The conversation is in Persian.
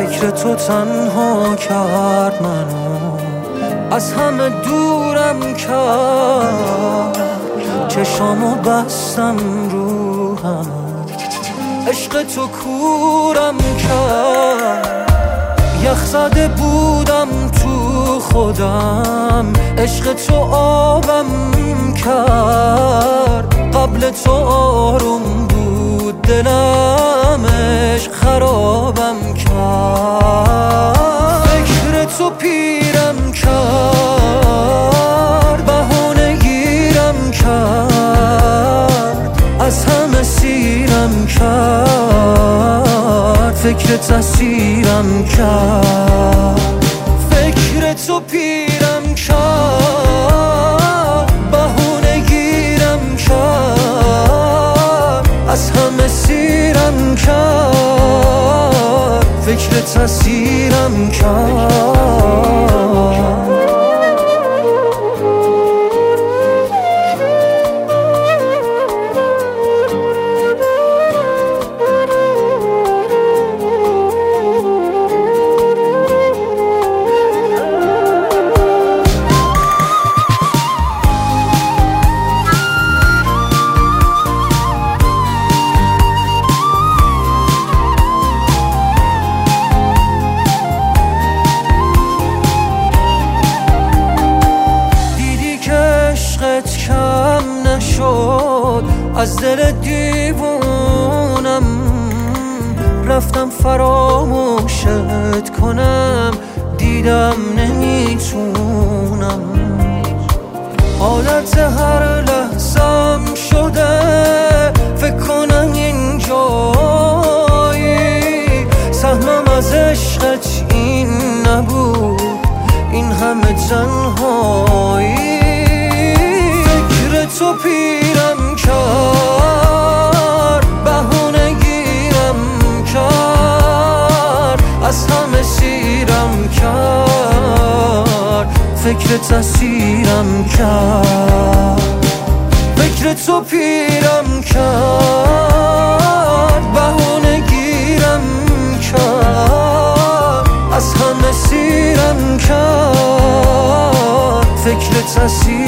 فکر تو تنها کرد منو، از همه دورم کرد. چشامو بستم رو همه، عشق تو کورم کرد. یخ زده بودم تو خودم، عشق تو آبم کرد. قبل تو آروم بود دلم، عشق خرابم کرد. فکر تو پیرم کرد، بهونه گیرم کرد، از همه سیرم کرد. فکر تسیرم کرد. فکر تو پیرم کرد، بهونه گیرم کرد، از همه سیرم کرد. فکر تسیرم کرد. کم نشد از دل دیوونم، رفتم فراموشت کنم، دیدم نمیتونم. حالت هر لحظم شده فکر کنم اینجایی. سهمم از عشقت این نبود، این همه تنهایی. تو پیرم کرد، بهونه گیرم کرد، از همه سیرم کرد. فکر تسیرم کرد. فکر تو پیرم کرد، بهونه گیرم کرد، از همه سیرم کرد. فکر تسیرم